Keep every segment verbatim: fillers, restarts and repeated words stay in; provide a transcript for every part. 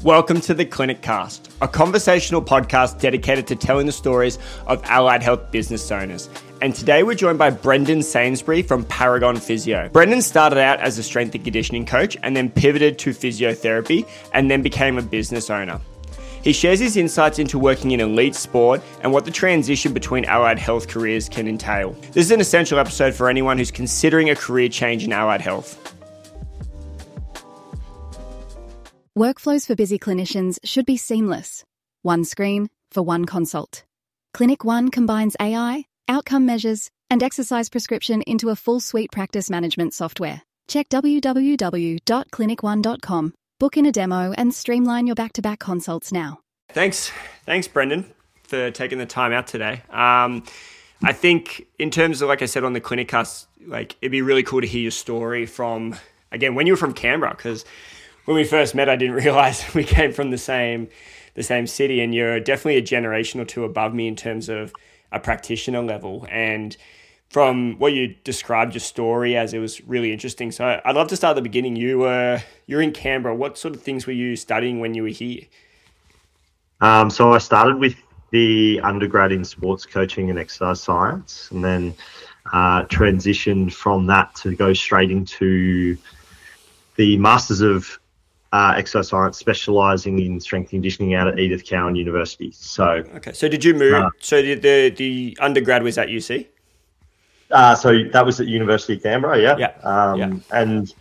Welcome to the Clinic Cast, a conversational podcast dedicated to telling the stories of allied health business owners. And today we're joined by Brendan Sainsbury from Paragon Physio. Brendan started out as a strength and conditioning coach and then pivoted to physiotherapy and then became a business owner. He shares his insights into working in elite sport and what the transition between allied health careers can entail. This is an essential episode for anyone who's considering a career change in allied health. Workflows for busy clinicians should be seamless. One screen for one consult. Clinic One combines A I, outcome measures, and exercise prescription into a full suite practice management software. Check w w w dot clinic one dot com. Book in a demo and streamline your back-to-back consults now. Thanks. Thanks, Brendan, for taking the time out today. Um, I think in terms of, like I said, on the Clinicast, like it'd be really cool to hear your story from, again, when you were from Canberra, because when we first met, I didn't realize we came from the same the same city, and you're definitely a generation or two above me in terms of a practitioner level. And from what you described your story as, it was really interesting. So I'd love to start at the beginning. You were you're in Canberra. What sort of things were you studying when you were here? Um, so I started with the undergrad in sports coaching and exercise science, and then uh, transitioned from that to go straight into the Masters of Uh, exercise science, specialising in strength and conditioning out at Edith Cowan University. So, okay. So did you move? Uh, so did the the undergrad was at U C? Uh, so that was at University of Canberra, yeah. Yeah. Um, yeah. And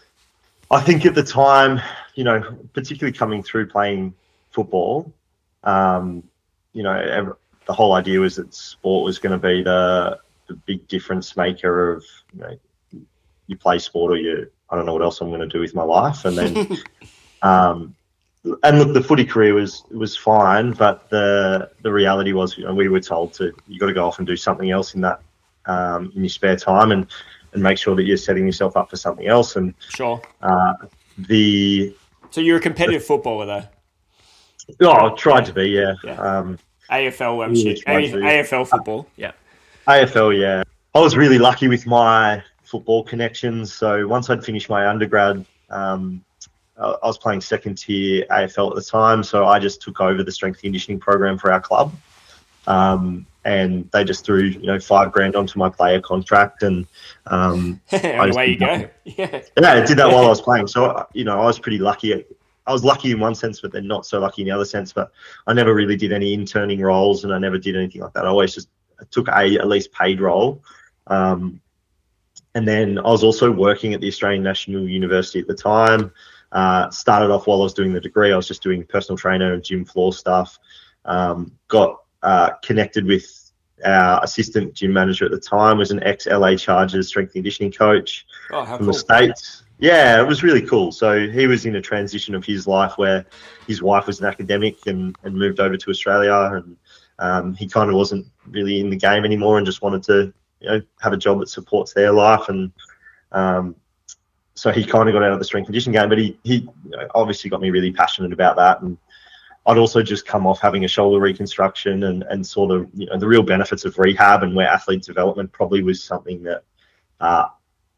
I think at the time, you know, particularly coming through playing football, um, you know, ever, the whole idea was that sport was going to be the the big difference maker of, you know, you play sport or you, I don't know what else I'm going to do with my life. And then, um, and look, the footy career was was fine, but the the reality was, you know, we were told to, you got to go off and do something else in that um, in your spare time, and and make sure that you're setting yourself up for something else. And sure, uh, the so you're a competitive the, footballer, though. Oh, I tried yeah. to be, yeah. yeah. Um, A F L, um, shit. A F L football, yeah. A F L, yeah. I was really lucky with my football connections. So once I'd finished my undergrad, um, I was playing second tier A F L at the time. So I just took over the strength and conditioning program for our club. Um, and they just threw, you know, five grand onto my player contract. And um, I away you go. Yeah. yeah, I did that while I was playing. So, you know, I was pretty lucky. I was lucky in one sense, but then not so lucky in the other sense. But I never really did any interning roles, and I never did anything like that. I always just took a at least paid role. Um, And then I was also working at the Australian National University at the time. Uh, started off while I was doing the degree, I was just doing personal trainer and gym floor stuff. Um, got uh, connected with our assistant gym manager at the time, was an ex-L A Chargers strength and conditioning coach oh, how from cool. the States. Yeah, it was really cool. So he was in a transition of his life where his wife was an academic and, and moved over to Australia. And um, he kind of wasn't really in the game anymore and just wanted to, you know, have a job that supports their life. And um, so he kind of got out of the strength conditioning game, but he, he you know, obviously got me really passionate about that. And I'd also just come off having a shoulder reconstruction and, and sort of, you know, the real benefits of rehab and where athlete development probably was something that uh,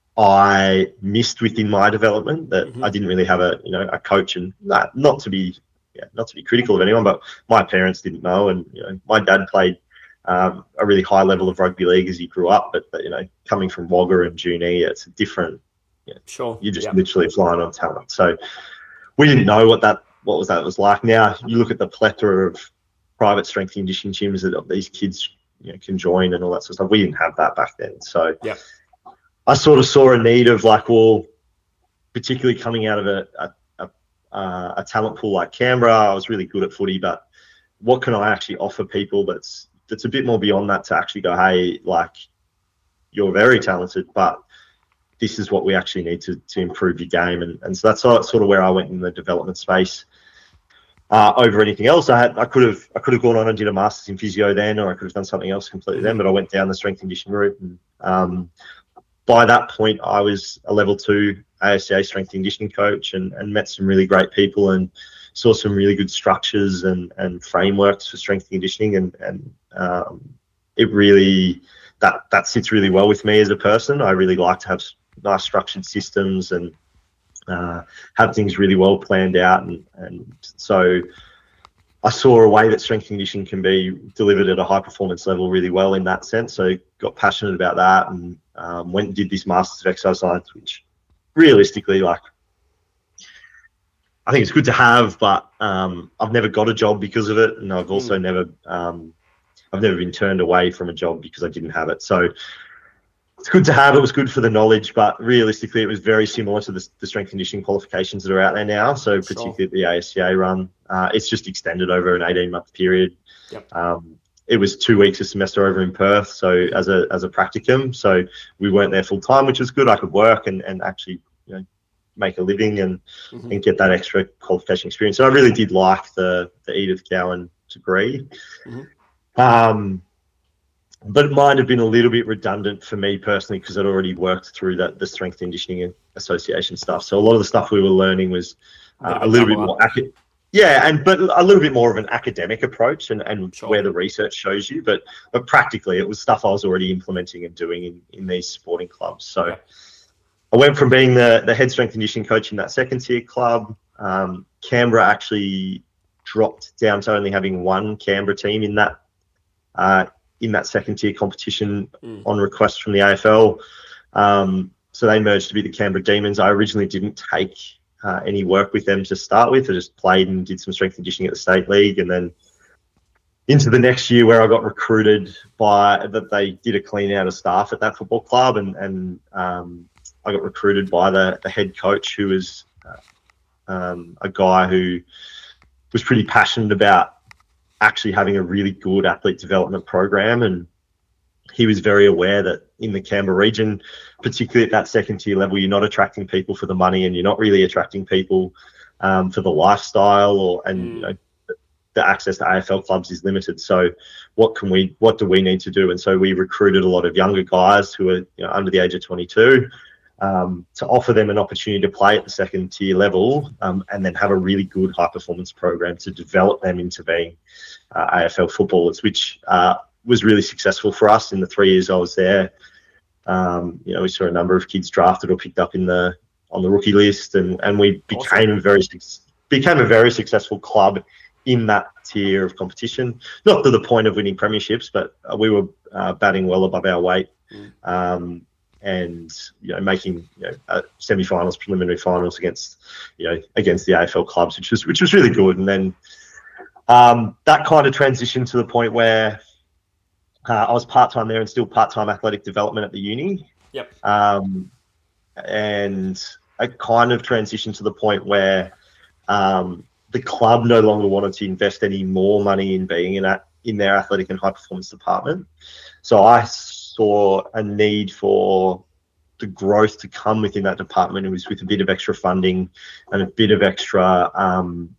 I missed within my development, that mm-hmm. I didn't really have a, you know, a coach, and not, not to be, yeah, not to be critical of anyone, but my parents didn't know. And, you know, my dad played Um, a really high level of rugby league as he grew up, but, but you know, coming from Wagga and Junee, it's a different. You know, sure, you're just yeah. literally flying on talent. So we didn't know what that what was that was like. Now you look at the plethora of private strength and conditioning gyms that these kids, you know, can join and all that sort of stuff. We didn't have that back then. So yeah. I sort of saw a need of like, well, particularly coming out of a a, a, uh, a talent pool like Canberra, I was really good at footy, but what can I actually offer people that's that's a bit more beyond that, to actually go, hey, like, you're very talented, but this is what we actually need to to improve your game. And, and so that's sort of where I went in the development space. Uh, over anything else, I had I could have I could have gone on and did a master's in physio then, or I could have done something else completely then. But I went down the strength and conditioning route, and um, by that point, I was a level two A S C A strength and conditioning coach, and, and met some really great people, and saw some really good structures and, and frameworks for strength and conditioning, and and um, it really that that sits really well with me as a person. I really like to have nice structured systems and uh, had things really well planned out. And, and so I saw a way that strength and conditioning can be delivered at a high performance level really well in that sense. So got passionate about that and um, went and did this Masters of Exercise Science, which realistically, like, I think it's good to have, but um, I've never got a job because of it. And I've also mm. never, um, I've never been turned away from a job because I didn't have it. So it's good to have. It was good for the knowledge, but realistically, it was very similar to the, the strength conditioning qualifications that are out there now. So particularly sure. the A S C A run, uh, it's just extended over an eighteen month period. Yep. Um, it was two weeks a semester over in Perth, so as a as a practicum. So we weren't there full time, which was good. I could work and, and actually, you know, make a living and mm-hmm. and get that extra qualification experience. And I really did like the the Edith Cowan degree. Mm-hmm. Um, But it might have been a little bit redundant for me personally because I'd already worked through that the Strength Conditioning Association stuff. So a lot of the stuff we were learning was uh, a little bit more academic. Yeah, and but a little bit more of an academic approach and, and sure. where the research shows you. But but practically, it was stuff I was already implementing and doing in, in these sporting clubs. So yeah. I went from being the, the head strength conditioning coach in that second tier club. Um, Canberra actually dropped down to only having one Canberra team in that uh, in that second tier competition mm. on request from the A F L. Um, so they merged to be the Canberra Demons. I originally didn't take uh, any work with them to start with. I just played and did some strength conditioning at the state league. And then into the next year where I got recruited by, that they did a clean out of staff at that football club. And, and um, I got recruited by the, the head coach, who was uh, um, a guy who was pretty passionate about actually having a really good athlete development program. And he was very aware that in the Canberra region, particularly at that second tier level, you're not attracting people for the money and you're not really attracting people um, for the lifestyle or, and mm. you know, the access to A F L clubs is limited. So what can we, what do we need to do? And so we recruited a lot of younger guys who are, you know, under the age of twenty-two, Um, to offer them an opportunity to play at the second tier level um, and then have a really good high performance program to develop them into being uh, A F L footballers, which uh, was really successful for us in the three years I was there. Um, you know, we saw a number of kids drafted or picked up in the on the rookie list, and, and we became awesome. a very became a very successful club in that tier of competition. Not to the point of winning premierships, but we were uh, batting well above our weight. Mm. Um, and, you know, making, you know, uh, semi-finals, preliminary finals against, you know, against the A F L clubs, which was, which was really good. And then um, that kind of transitioned to the point where uh, I was part-time there and still part-time athletic development at the uni. Yep. Um, and I kind of transitioned to the point where um, the club no longer wanted to invest any more money in being in, a, in their athletic and high-performance department. So I saw a need for the growth to come within that department. It was with a bit of extra funding and a bit of extra um,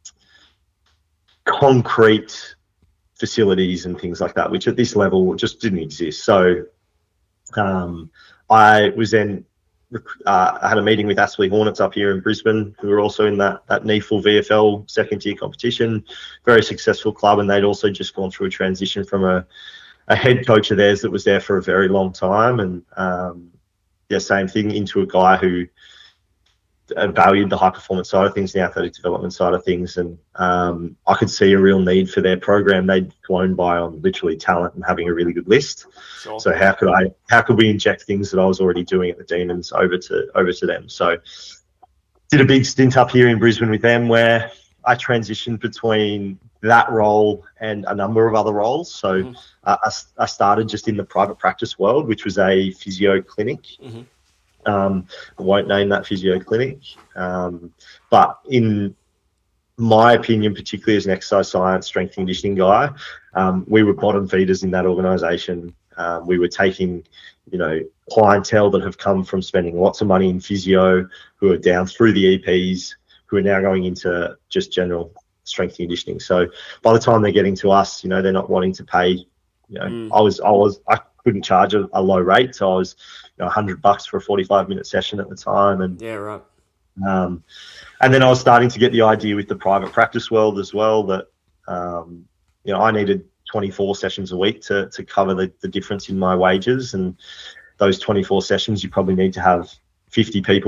concrete facilities and things like that, which at this level just didn't exist. So um, I was then, uh, I had a meeting with Aspley Hornets up here in Brisbane, who were also in that, that N E F L V F L second tier competition, very successful club. And they'd also just gone through a transition from a a head coach of theirs that was there for a very long time. And um, yeah, same thing, into a guy who valued the high performance side of things, the athletic development side of things. And um, I could see a real need for their program. They'd flown by on literally talent and having a really good list. Sure. So how could I, how could we inject things that I was already doing at the Demons over to, over to them? So did a big stint up here in Brisbane with them where I transitioned between that role and a number of other roles. So mm-hmm. uh, I, I started just in the private practice world, which was a physio clinic. Mm-hmm. Um, I won't name that physio clinic. Um, but in my opinion, particularly as an exercise science, strength and conditioning guy, um, we were bottom feeders in that organisation. Um, we were taking, you know, clientele that have come from spending lots of money in physio, who are down through the E Ps, who are now going into just general strength and conditioning. So by the time they're getting to us, you know, they're not wanting to pay, you know, mm. I was, I was, I couldn't charge a, a low rate. So I was, you know, a hundred bucks for a forty-five minute session at the time. And yeah, right. Um, and then I was starting to get the idea with the private practice world as well, that, um, you know, I needed twenty-four sessions a week to, to cover the, the difference in my wages. And those twenty-four sessions, you probably need to have fifty people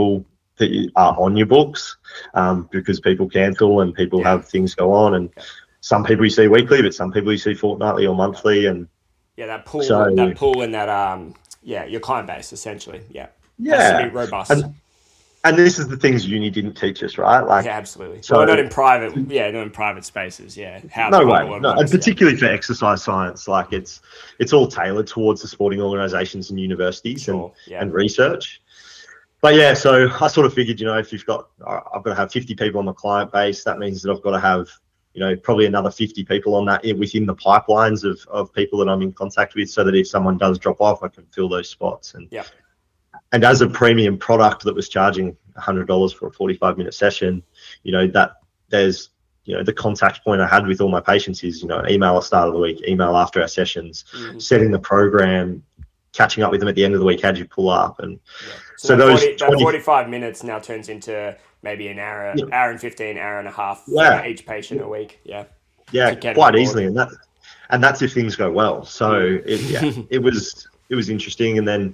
that you are on your books, um, because people cancel and people Yeah. have things go on, and some people you see weekly, but some people you see fortnightly or monthly, and Yeah, that pool, So- that pool, and that um, yeah, your client base essentially. Yeah, has to yeah, be robust. and and this is the things uni didn't teach us, right? Like, yeah, absolutely. so- well, not in private. Yeah, not in private spaces. Yeah, how no the way, model no, and works, yeah. particularly for exercise science, like it's it's all tailored towards the sporting organisations and universities Sure, and yeah. and research. But yeah, so I sort of figured, you know, if you've got, I've got to have fifty people on the client base, that means that I've got to have, you know, probably another fifty people on that within the pipelines of, of people that I'm in contact with, so that if someone does drop off, I can fill those spots. And Yeah. and as a premium product that was charging one hundred dollars for a forty-five minute session, you know, that there's, you know, the contact point I had with all my patients is, you know, email at the start of the week, email after our sessions, Mhm. setting the program, catching up with them at the end of the week. How'd you pull up? And Yeah. So, So that, those forty, that twenty forty-five minutes now turns into maybe an hour, Yeah. hour and fifteen, hour and a half Yeah. for each patient a week. Yeah. yeah, to get quite on board. easily, and that and that's if things go well. So it, yeah, it was it was interesting, and then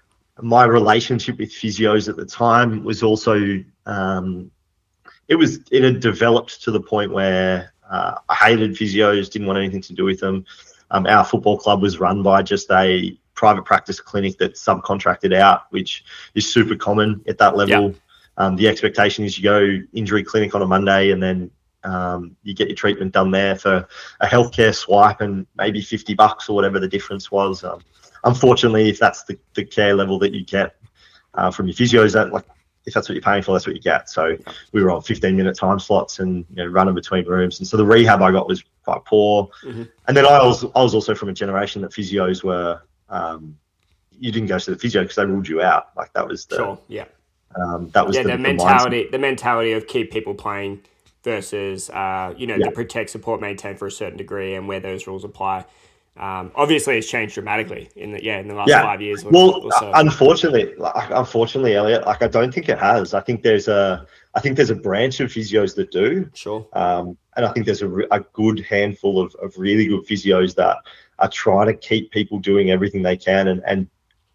my relationship with physios at the time was also um, it was it had developed to the point where uh, I hated physios, didn't want anything to do with them. Um, our football club was run by just a private practice clinic that's subcontracted out, which is super common at that level. Yeah. Um, the expectation is you go injury clinic on a Monday, and then um, you get your treatment done there for a healthcare swipe and maybe fifty bucks or whatever the difference was. Um, unfortunately, if that's the, the care level that you get uh, from your physios, that like if that's what you're paying for, that's what you get. So we were on fifteen minute time slots and, you know, running between rooms. And so the rehab I got was quite poor. Mm-hmm. And then I was, I was also from a generation that physios were, um, you didn't go to the physio because they ruled you out. Like that was the, Sure. Yeah. um, that was Yeah. the, The, the mentality, the mentality of keep people playing versus, uh, you know, Yeah. the protect, support, maintain for a certain degree and where those rules apply. Um, obviously, it's changed dramatically in the yeah in the last Yeah. five years. Or, Well, or so. unfortunately, like, unfortunately, Elliot, like I don't think it has. I think there's a, I think there's a branch of physios that do, Sure. um, and I think there's a, re- a good handful of, of really good physios that are trying to keep people doing everything they can and, and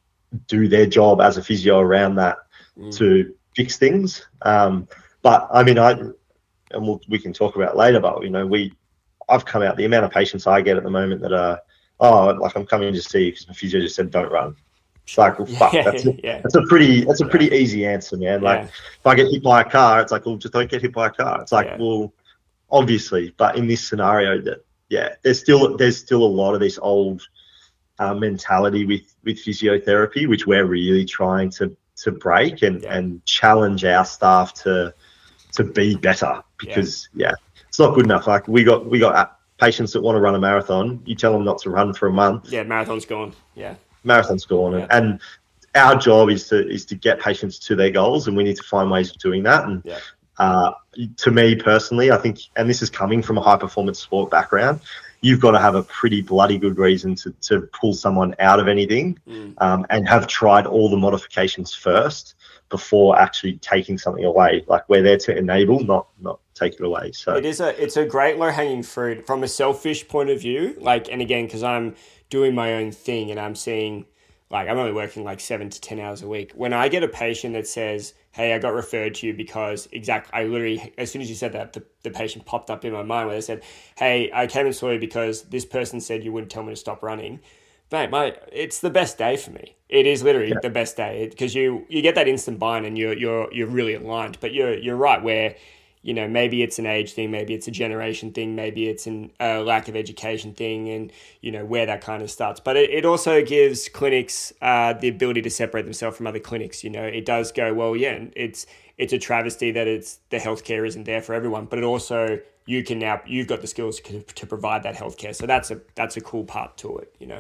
do their job as a physio around that Mm. to fix things. Um, but I mean, I, and we'll, we can talk about it later, but you know, we, I've come out, the amount of patients I get at the moment that are, oh, like I'm coming to see you because my physio just said don't run. It's like, well, fuck, Yeah, that's a, yeah. that's a pretty, that's a pretty easy answer, man. Like Yeah. if I get hit by a car, it's like, well, just don't get hit by a car. It's like, Yeah. well, obviously, but in this scenario, that yeah, there's still there's still a lot of this old uh, mentality with with physiotherapy, which we're really trying to to break and Yeah. and challenge our staff to to be better, because yeah. it's not good enough. Like we got we got patients that want to run a marathon. You tell them not to run for a month. Yeah, marathon's gone. Yeah. Marathon's gone, Yeah. and, and our job is to is to get patients to their goals, and we need to find ways of doing that. And Yeah. uh, to me personally, I think, and this is coming from a high performance sport background, you've got to have a pretty bloody good reason to to pull someone out of anything, Mm. um, and have tried all the modifications first before actually taking something away. Like we're there to enable, not not take it away. So It is a it's a great low hanging fruit from a selfish point of view. Like, and again, because I'm doing my own thing and I'm seeing, like, I'm only working like seven to ten hours a week. When I get a patient that says, "Hey, I got referred to you because exact," I literally, as soon as you said that, the, the patient popped up in my mind where they said, "Hey, I came and saw you because this person said you wouldn't tell me to stop running." Mate, my it's the best day for me. It is literally Yeah. the best day because you you get that instant buy-in and you're you're you're really aligned. But you're you're right where, you know, maybe it's an age thing, maybe it's a generation thing, maybe it's a uh, lack of education thing, and you know where that kind of starts. But it, it also gives clinics uh, the ability to separate themselves from other clinics. You know, it does go, well, yeah, it's it's a travesty that it's the healthcare isn't there for everyone, but it also you can now you've got the skills to, to provide that healthcare. So that's a that's a cool part to it. You know.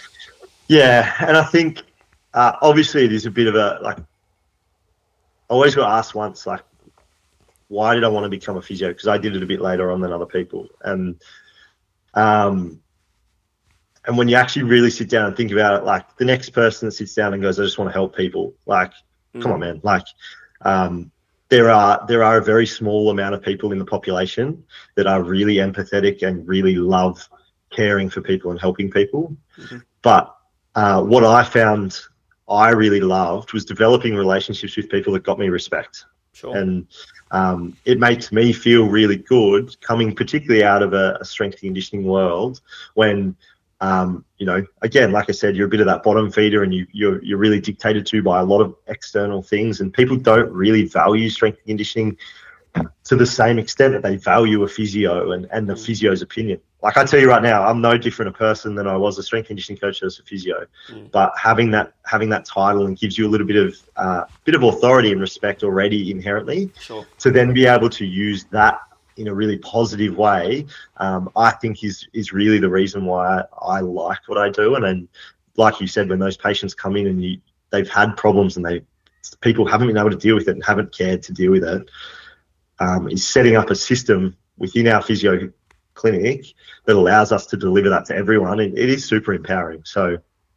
yeah, and I think uh, obviously it is a bit of a, like, I always got asked once, like, why did I want to become a physio? Because I did it a bit later on than other people. And um, and when you actually really sit down and think about it, like the next person that sits down and goes, I just want to help people. Like, Mm. come on, man. Like, um, there are there are a very small amount of people in the population that are really empathetic and really love caring for people and helping people. Mhm. But uh, what I found I really loved was developing relationships with people that got me respect. Sure. And um, it makes me feel really good coming particularly out of a, a strength and conditioning world when, um, you know, again, like I said, you're a bit of that bottom feeder and you, you're, you're really dictated to by a lot of external things, and people don't really value strength and conditioning to the same extent that they value a physio and, and the physio's opinion. Like I tell you right now, I'm no different a person than I was a strength and conditioning coach as a physio. Mm. But having that having that title and gives you a little bit of uh, bit of authority and respect already inherently. Sure. To then be able to use that in a really positive way, um, I think is is really the reason why I like what I do. And then, like you said, when those patients come in and you, they've had problems and they people haven't been able to deal with it and haven't cared to deal with it, um, is setting up a system within our physio clinic that allows us to deliver that to everyone. It, it is super empowering. So,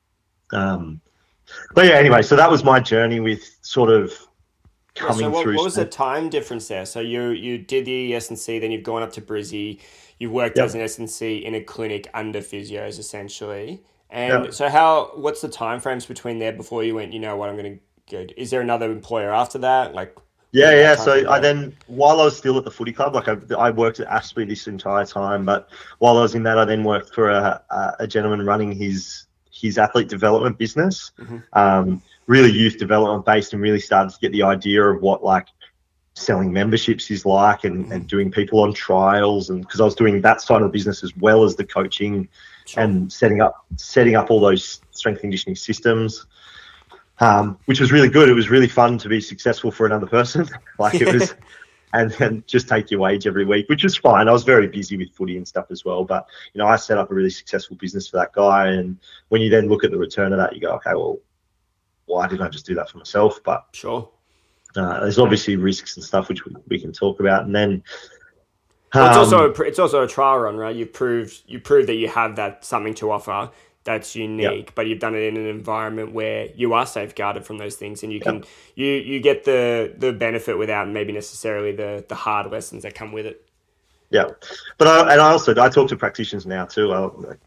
um, but yeah, anyway, so that was my journey with sort of coming so what, through. What was the time difference there? So you you did the S and C, then you've gone up to Brizzy, you've worked Yep. as an S and C in a clinic under physios essentially. And Yep. so how, what's the time frames between there before you went, you know what, I'm going to go, is there another employer after that? Like, Yeah, that yeah. time So frame I go? then, while I was still at the footy club, like I, I worked at Aspley this entire time, but while I was in that, I then worked for a, a, a gentleman running his his athlete development business, Mm-hmm. um, really youth development based, and really started to get the idea of what like selling memberships is like, and, Mm-hmm. and doing people on trials, and because I was doing that side of the business as well as the coaching Sure. and setting up setting up all those strength and conditioning systems. Um, which was really good. It was really fun to be successful for another person. Like it was, and then just take your wage every week, which was fine. I was very busy with footy and stuff as well. But, you know, I set up a really successful business for that guy. And when you then look at the return of that, you go, okay, well, why didn't I just do that for myself? But Sure. uh, there's obviously risks and stuff, which we, we can talk about. And then, Well, it's um, also a, pr- it's also a trial run, right? You've proved you proved that you have that something to offer that's unique, but you've done it in an environment where you are safeguarded from those things, and you can you you get the the benefit without maybe necessarily the the hard lessons that come with it. yeah. But I, and I also, I talk to practitioners now too. I,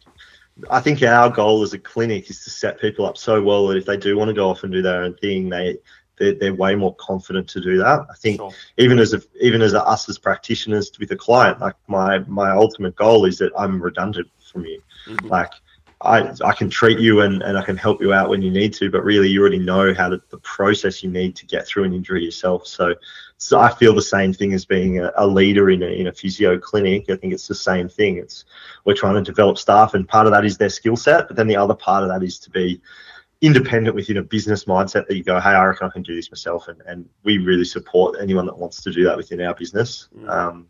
I think our goal as a clinic is to set people up so well that if they do want to go off and do their own thing, they they're, they're way more confident to do that. I think Sure. even as a, even as a, us as practitioners with a client, like my my ultimate goal is that I'm redundant from you. Mm-hmm. Like I I can treat you and, and I can help you out when you need to, but really you already know how to the process you need to get through an injury yourself. So so I feel the same thing as being a, a leader in a in a physio clinic. I think it's the same thing. It's we're trying to develop staff, and part of that is their skill set, but then the other part of that is to be independent within a business mindset that you go, hey, I reckon I can do this myself, and, and we really support anyone that wants to do that within our business. Mm. Um,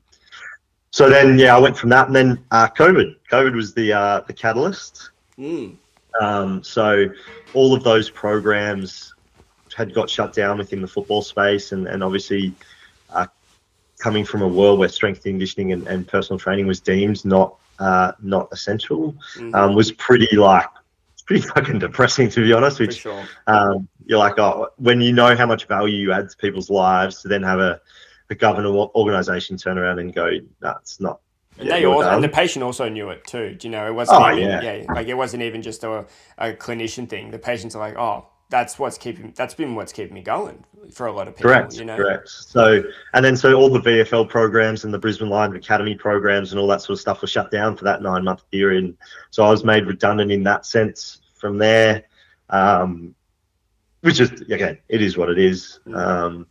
so then, yeah, I went from that, and then uh, COVID. COVID was the uh, the catalyst. Mm. Um, so all of those programs had got shut down within the football space, and, and obviously uh, coming from a world where strength and conditioning and, and personal training was deemed not uh, not essential, Mm-hmm. um, was pretty like pretty fucking depressing, to be honest. For Which sure. um, you're like, oh, when you know how much value you add to people's lives, to then have a, a government organisation turn around and go, that's not. And yeah, they you're also, and done. the patient also knew it too. Do you know, it wasn't Oh, even, yeah. yeah, like it wasn't even just a, a clinician thing. The patients are like, oh, that's what's keeping, that's been what's keeping me going for a lot of people. Correct, you know? correct. So, and then so all the V F L programs and the Brisbane Lions Academy programs and all that sort of stuff were shut down for that nine month period. So I was made redundant in that sense from there, um, which is, again, it is what it is. Mm. Um,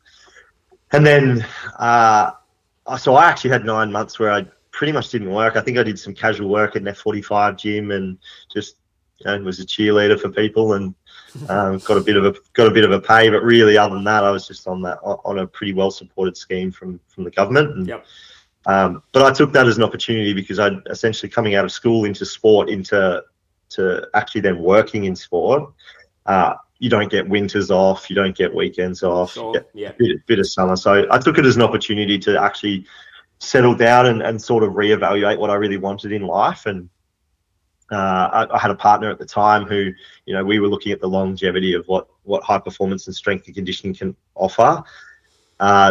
and then, uh, so I actually had nine months where I pretty much didn't work. I think I did some casual work at an F forty-five gym and just, you know, was a cheerleader for people and um, got a bit of a got a bit of a pay. But really, other than that, I was just on that on a pretty well supported scheme from from the government. And, Yep. um, but I took that as an opportunity because I'd essentially coming out of school into sport into to actually then working in sport. Uh, you don't get winters off, you don't get weekends off, Sure. you get Yeah. a bit, bit of summer. So I took it as an opportunity to actually settle down and, and sort of reevaluate what I really wanted in life. And uh, I, I had a partner at the time who, you know, we were looking at the longevity of what, what high performance and strength and conditioning can offer. Uh,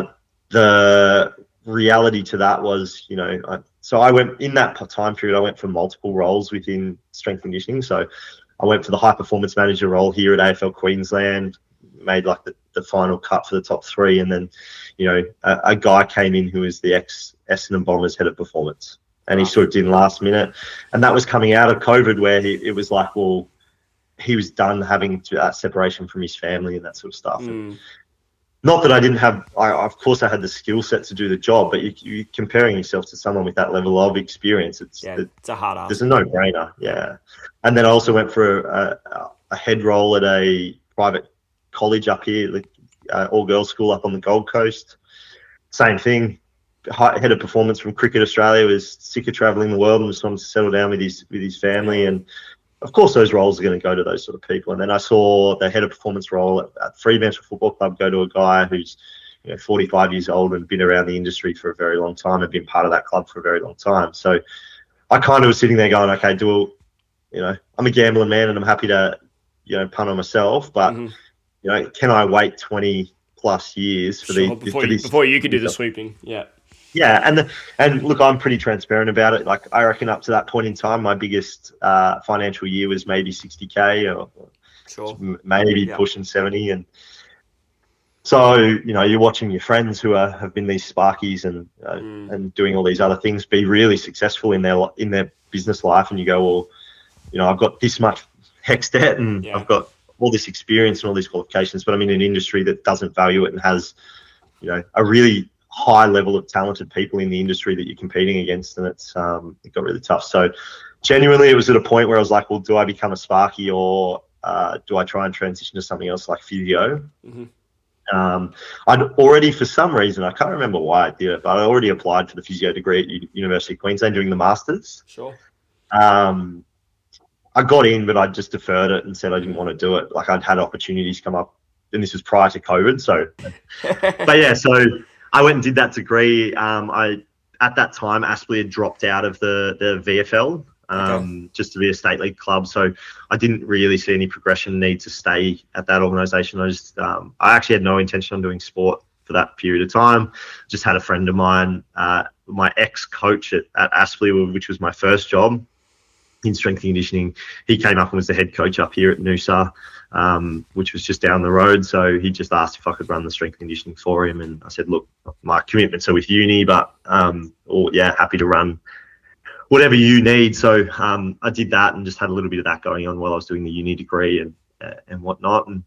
the reality to that was, you know, I, so I went in that time period, I went for multiple roles within strength and conditioning. So I went for the high performance manager role here at A F L Queensland, made like the, the final cut for the top three. And then, you know, a, a guy came in who was the ex Essendon Bombers head of performance, and he sort of did last minute. And that was coming out of COVID, where he, it was like, well, he was done having to, that separation from his family and that sort of stuff. Mm. And not that I didn't have, I, of course I had the skill set to do the job, but you, you're comparing yourself to someone with that level of experience. It's, yeah, it's a hard ask. It's a no-brainer, yeah. And then I also went for a, a, a head role at a private college up here, like uh, all-girls school up on the Gold Coast. Same thing. Head of performance from Cricket Australia, was sick of travelling the world and just wanted to settle down with his with his family. And of course, those roles are going to go to those sort of people. And then I saw the head of performance role at, at Fremantle Football Club go to a guy who's, you know, forty-five years old and been around the industry for a very long time and been part of that club for a very long time. So I kind of was sitting there going, okay, do you know, I'm a gambling man and I'm happy to, you know, punt on myself, but mm-hmm. you know, can I wait twenty plus years for sure, the before, for you, this, before you could do the sweeping? Yeah. Yeah, and the, and look, I'm pretty transparent about it. Like, I reckon up to that point in time, my biggest uh, financial year was maybe sixty K or sure. maybe yeah. pushing seventy. And so, you know, you're watching your friends who are, have been these Sparkies and uh, mm. and doing all these other things be really successful in their in their business life, and you go, well, you know, I've got this much HECS debt and yeah. I've got all this experience and all these qualifications, but I'm in an industry that doesn't value it and has, you know, a really high level of talented people in the industry that you're competing against, and it's um it got really tough. So genuinely, it was at a point where I was like, well, do I become a Sparky or uh, do I try and transition to something else like physio? Mm-hmm. Um, I'd already, for some reason, I can't remember why I did it, but I already applied for the physio degree at U- University of Queensland doing the Masters. Sure. Um, I got in, but I just deferred it and said I didn't want to do it. Like, I'd had opportunities come up, and this was prior to COVID. So, but yeah, so I went and did that degree. Um, I at that time, Aspley had dropped out of the the V F L um, okay. just to be a state league club. So I didn't really see any progression need to stay at that organisation. I just um, I actually had no intention on doing sport for that period of time. Just had a friend of mine, uh, my ex-coach at, at Aspley, which was my first job in strength and conditioning. He came up and was the head coach up here at Noosa, um, which was just down the road. So he just asked if I could run the strength and conditioning for him. And I said, look, my commitments are with uni, but um, or, yeah, happy to run whatever you need. So um, I did that and just had a little bit of that going on while I was doing the uni degree and uh, and whatnot. And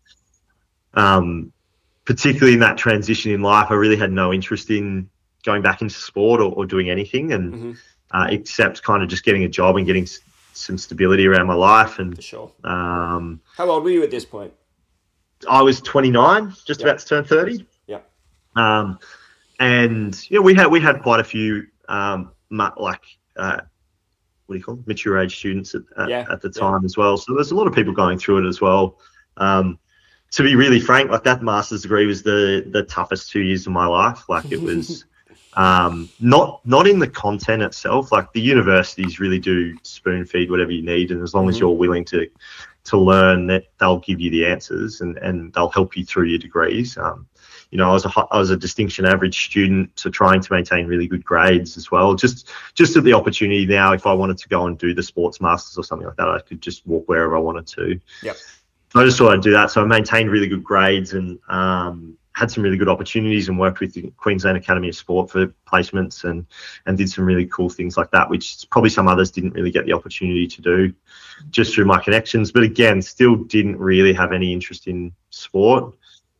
um, particularly in that transition in life, I really had no interest in going back into sport or, or doing anything, and mm-hmm. uh, except kind of just getting a job and getting some stability around my life. And for sure. Um, How old were you at this point? I was twenty-nine, just yep. about to turn thirty. Yeah. Um, and you know, we had we had quite a few um, like uh, what do you call them? Mature age students at, at, yeah. at the time yeah. as well. So there's a lot of people going through it as well. Um, to be really frank, like that master's degree was the the toughest two years of my life. Like it was. Um, not not in the content itself. Like the universities really do spoon feed whatever you need, and as long mm-hmm. as you're willing to to learn, that they'll give you the answers and, and they'll help you through your degrees. Um, you know, I was a I was a distinction average student, so trying to maintain really good grades as well. Just just at the opportunity now, if I wanted to go and do the sports masters or something like that, I could just walk wherever I wanted to. Yep. So I just thought I'd do that. So I maintained really good grades and um, had some really good opportunities and worked with the Queensland Academy of Sport for placements and and did some really cool things like that, which probably some others didn't really get the opportunity to do just through my connections. But again, still didn't really have any interest in sport.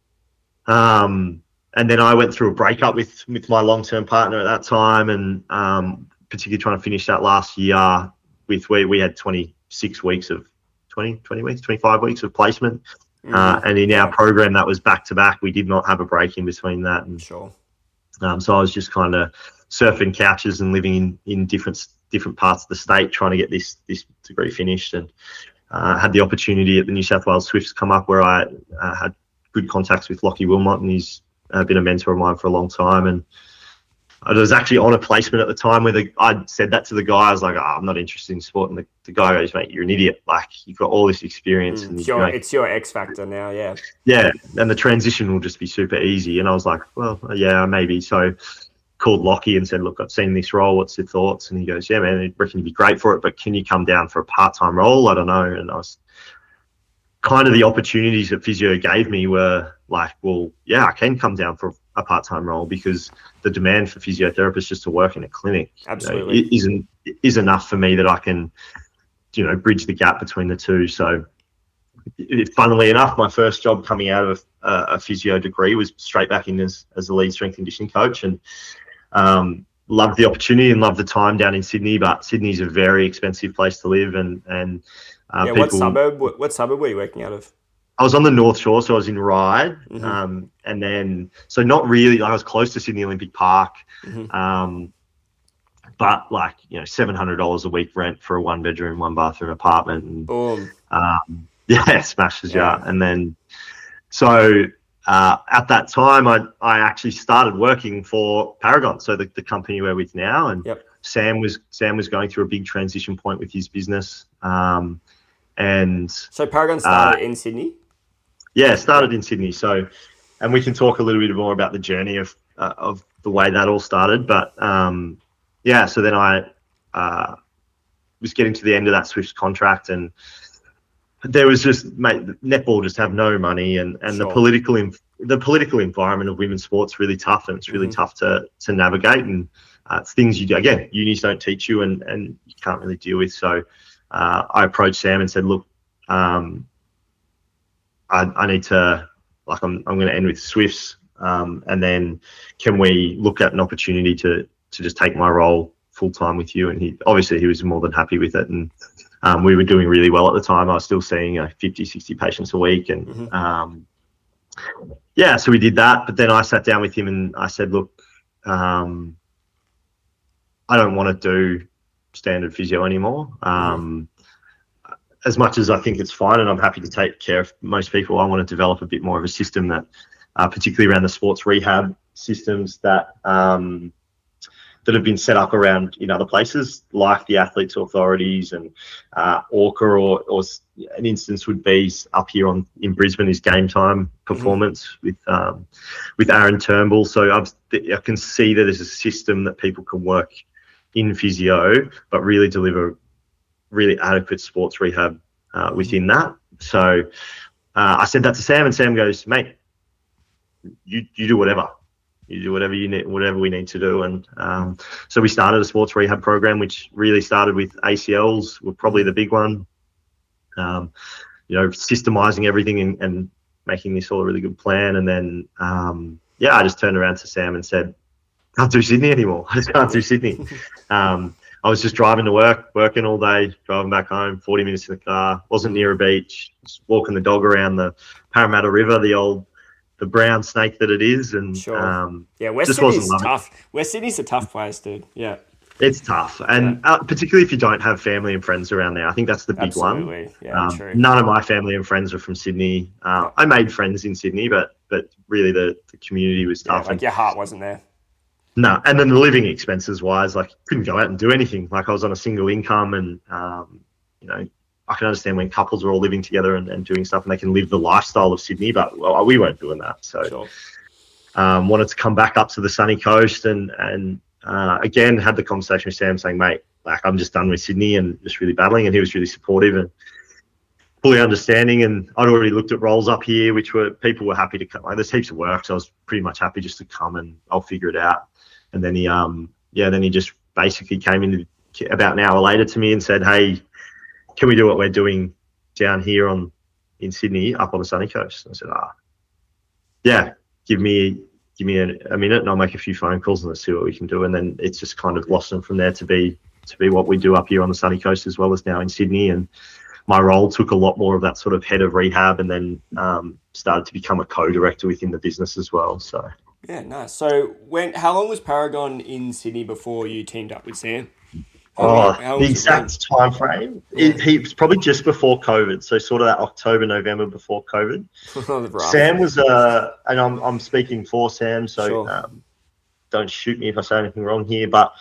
Um, and then I went through a breakup with, with my long-term partner at that time, and um, particularly trying to finish that last year with where we had twenty-six weeks of twenty, twenty weeks, twenty-five weeks of placement. Mm-hmm. Uh, and in our program that was back to back, we did not have a break in between that. And sure. Um, so I was just kind of surfing couches and living in, in different different parts of the state, trying to get this this degree finished. And uh, had the opportunity at the New South Wales Swifts come up, where I uh, had good contacts with Lockie Wilmot, and he's uh, been a mentor of mine for a long time. And I was actually on a placement at the time where the, I said that to the guy. I was like, oh, I'm not interested in sport. And the, the guy goes, mate, you're an idiot. Like, you've got all this experience. Mm, and it's, your, you know, it's your X factor now, yeah. Yeah, and the transition will just be super easy. And I was like, well, yeah, maybe. So called Lockie and said, look, I've seen this role. What's your thoughts? And he goes, yeah, man, I reckon you'd be great for it, but can you come down for a part-time role? I don't know. And I was kind of the opportunities that physio gave me were like, well, yeah, I can come down for a part-time role because the demand for physiotherapists just to work in a clinic Absolutely. you know, isn't is enough for me that I can, you know, bridge the gap between the two. So it, funnily enough, my first job coming out of a, a physio degree was straight back in as, as a lead strength conditioning coach, and um, loved the opportunity and loved the time down in Sydney. But Sydney's a very expensive place to live, and and uh, yeah, people, what suburb? What, what suburb were you working out of? I was on the North Shore, so I was in Ryde, Mm-hmm. um, and then so not really. Like I was close to Sydney Olympic Park, Mm-hmm. um, but like you know, seven hundred dollars a week rent for a one bedroom, one bathroom apartment, and Boom. um, yeah, smashes Yeah. you. And then so uh, at that time, I I actually started working for Paragon, so the, the company we're with now, and Yep. Sam was Sam was going through a big transition point with his business, um, and So Paragon started in Sydney. yeah, started in Sydney. So, and we can talk a little bit more about the journey of uh, of the way that all started. But um, yeah, so then I uh, was getting to the end of that Swifts contract, and there was just mate, netball just have no money, and and Sure. the political in, the political environment of women's sports really tough, and it's really Mhm. tough to to navigate, and uh, it's things you do again unis don't teach you, and and you can't really deal with. So uh, I approached Sam and said, look. Um, I, I need to, like, I'm, I'm going to end with Swifts, um, and then can we look at an opportunity to, to just take my role full time with you? And he, obviously he was more than happy with it. And, um, we were doing really well at the time. I was still seeing uh, fifty, sixty patients a week. And, Mhm. um, yeah, so we did that. But then I sat down with him and I said, look, um, I don't want to do standard physio anymore. Um, as much as I think it's fine and I'm happy to take care of most people, I want to develop a bit more of a system that, uh, particularly around the sports rehab systems that um, that have been set up around in other places, like the Athletes Authorities and uh, Orca, or, or an instance would be up here on in Brisbane is Game Time Performance mm-hmm. with um, with Aaron Turnbull. So I've, I can see that there's a system that people can work in physio, but really deliver really adequate sports rehab uh, within that. So uh, I said that to Sam, and Sam goes, mate, you you do whatever. You do whatever you need, whatever we need to do. And um, so we started a sports rehab program, which really started with A C Ls, were probably the big one. Um, you know, systemizing everything and, and making this all a really good plan. And then, um, yeah, I just turned around to Sam and said, can't do Sydney anymore. I just can't do Sydney. Um, I was just driving to work, working all day, driving back home, forty minutes in the car, wasn't near a beach, just walking the dog around the Parramatta River, the old, the brown snake that it is. And sure. um, yeah, West just Sydney's wasn't loving tough. West Sydney's a tough place, dude. Yeah. It's tough. And yeah. uh, particularly if you don't have family and friends around there, I think that's the big Absolutely. one. Yeah, um, true. None of my family and friends are from Sydney. Uh, I made friends in Sydney, but but really the, the community was tough. Yeah, like and, your heart wasn't there. No, and then the living expenses wise, like couldn't go out and do anything. Like I was on a single income, and um, you know, I can understand when couples are all living together and, and doing stuff, and they can live the lifestyle of Sydney, but well, we weren't doing that. So, Sure. um, wanted to come back up to the sunny coast, and and uh, again had the conversation with Sam, saying, mate, like I'm just done with Sydney and just really battling, and he was really supportive and fully understanding. And I'd already looked at roles up here, which were people were happy to come. Like, there's heaps of work, so I was pretty much happy just to come and I'll figure it out. And then he, um, yeah, then he just basically came in about an hour later to me and said, "Hey, can we do what we're doing down here on in Sydney, up on the sunny coast?" And I said, "Ah, yeah, give me give me a, a minute, and I'll make a few phone calls and let's see what we can do." And then it's just kind of blossomed from there to be to be what we do up here on the sunny coast as well as now in Sydney. And my role took a lot more of that sort of head of rehab, and then um, started to become a co-director within the business as well. So. Yeah, nice. So, when how long was Paragon in Sydney before you teamed up with Sam? How Oh, long- how long the was it running? exact time frame. It, he was probably just before COVID, so sort of that October, November before COVID. Rough. Sam was, uh, and I'm I'm speaking for Sam, so Sure. um, don't shoot me if I say anything wrong here. But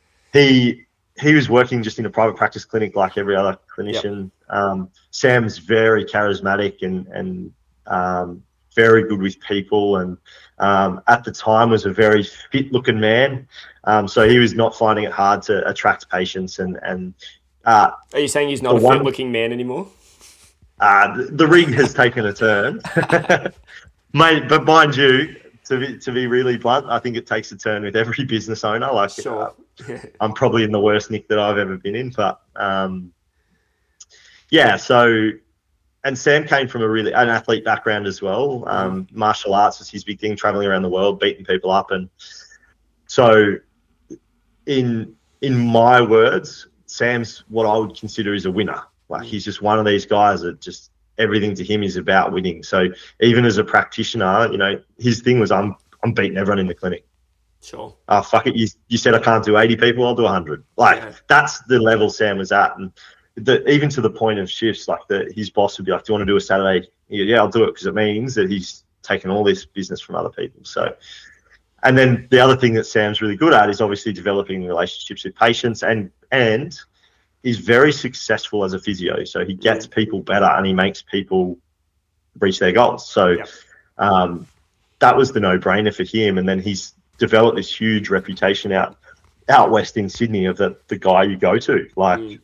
he he was working just in a private practice clinic like every other clinician. Um, Sam's very charismatic and and um, very good with people, and um, at the time was a very fit-looking man. Um, so he was not finding it hard to attract patients. And and uh, are you saying he's not a fit-looking man anymore? Uh, the, the rig has taken a turn, mate. But mind you, to be to be really blunt, I think it takes a turn with every business owner. Like, sure. uh, I'm probably in the worst nick that I've ever been in, but um, yeah. So. And Sam came from a really an athlete background as well. Um, martial arts was his big thing, traveling around the world, beating people up. And so in in my words, Sam's what I would consider is a winner. Like, he's just one of these guys that just everything to him is about winning. So even as a practitioner, you know, his thing was, I'm I'm beating everyone in the clinic. Sure. Oh, fuck it. You, you said I can't do eighty people, I'll do one hundred. Like, yeah. That's the level Sam was at. And The, even to the point of shifts, like the, his boss would be like, do you want to do a Saturday? Yeah, yeah, I'll do it, because it means that he's taken all this business from other people. So, and then the other thing that Sam's really good at is obviously developing relationships with patients, and and he's very successful as a physio. So he gets people better and he makes people reach their goals. So yeah. um, that was the no-brainer for him. And then he's developed this huge reputation out out west in Sydney of the, the guy you go to. Like, mm.